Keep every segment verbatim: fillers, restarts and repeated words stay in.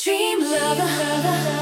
Dream lover.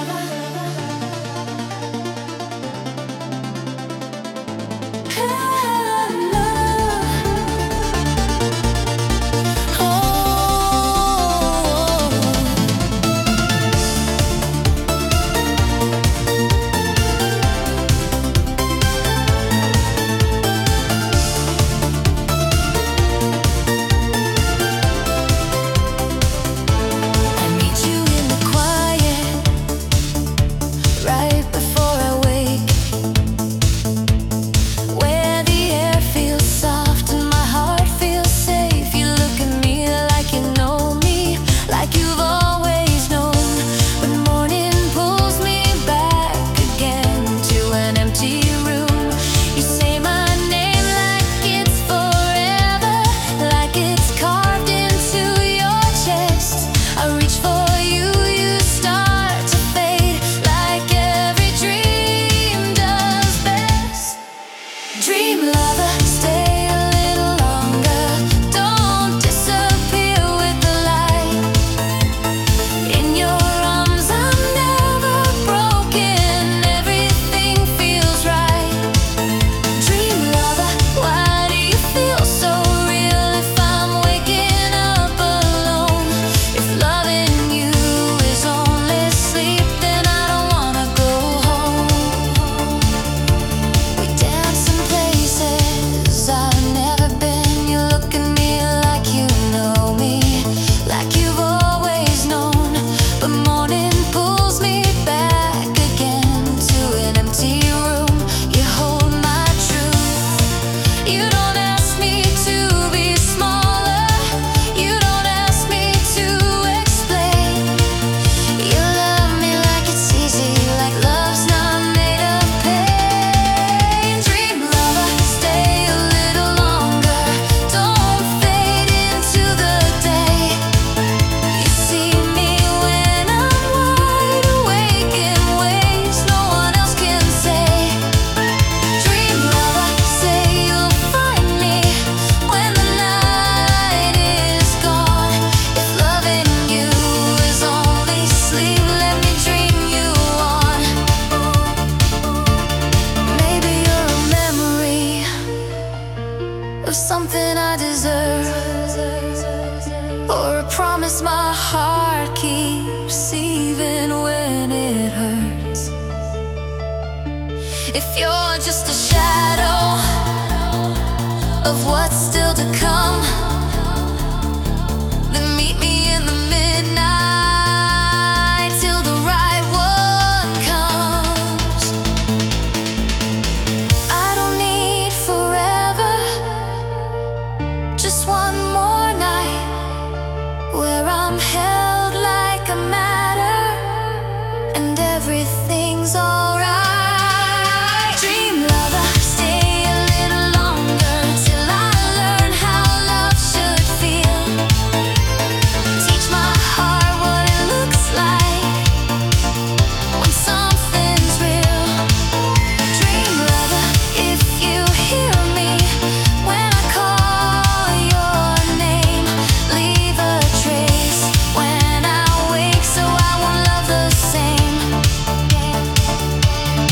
Of something I deserve, or a promise my heart keeps even when it hurts. If you're just a shadow of what's still to come, then meet me in the midnight till the right one comes. I don't need forever, just one more night where I'm held like a matter and everything's alright. Dream lover, stay a little longer till I learn how love should feel. Teach my heart what it looks like when something's real. Dream lover, if you hear me when I call your name, leave a trace when I wake so I won't love the same.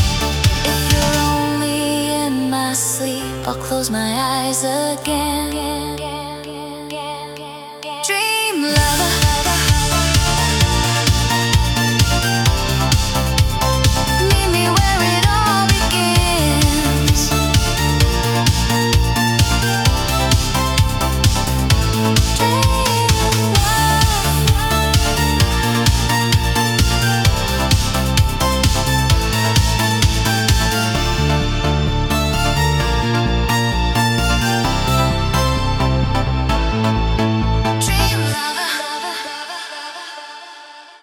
If you're only in my sleep, I'll close my eyes again.